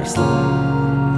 лекарством.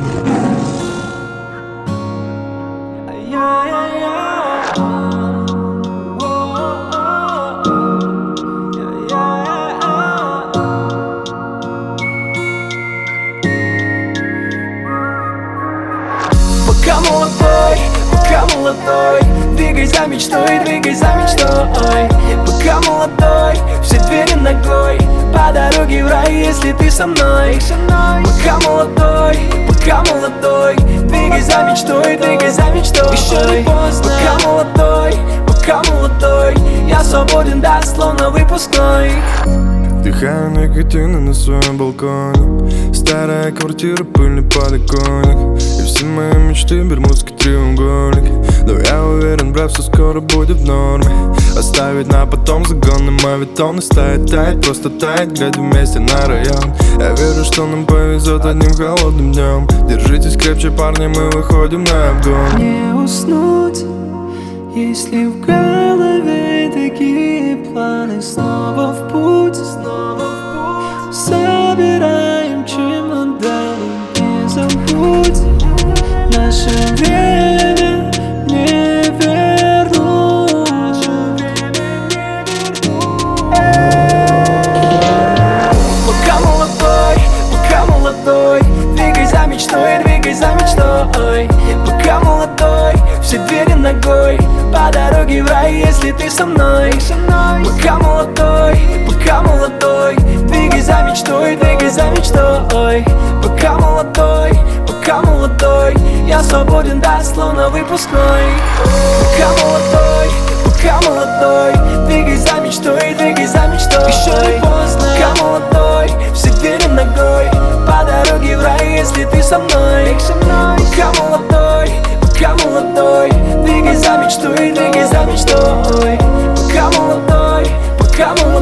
Пока молодой, двигай за мечтой, двигай за мечтой. Пока молодой, все двери ногой, по дороге в рай, если ты со мной. Пока молодой, двигай за мечтой, двигай за мечтой. Еще не поздно. Пока молодой, я свободен, да, словно выпускной. Вдыхаю никотина на своем балконе. Старая квартира, пыльный подоконник. И все мои мечты бермудский треугольник. Но я уверен, брат, все скоро будет в норме. Оставить на потом загонный мавитон. И тает, просто тает, глядя вместе на район. Я верю, что нам повезет одним холодным днем. Держитесь крепче, парни, мы выходим на обгон. Не уснуть, если в голове такие планы. Снова в путь, собираем чемоданы. Не забудь, наше время не вернуть. Пока молодой, двигай за мечтой, двигай за мечтой. Пока молодой, все двери ногой, по дороге в рай, если ты со мной. Пока молодой, двигай за мечтой, двигай за мечтой. Пока молодой, я свободен, да, словно выпускной. Пока молодой, двигай за мечтой, двигай за мечтой. Еще не поздно. Пока молодой, все двери ногой, по дороге в рай, если ты со мной. Пока молодой, двигай за мечтой, двигай за мечтой. Пока молодой,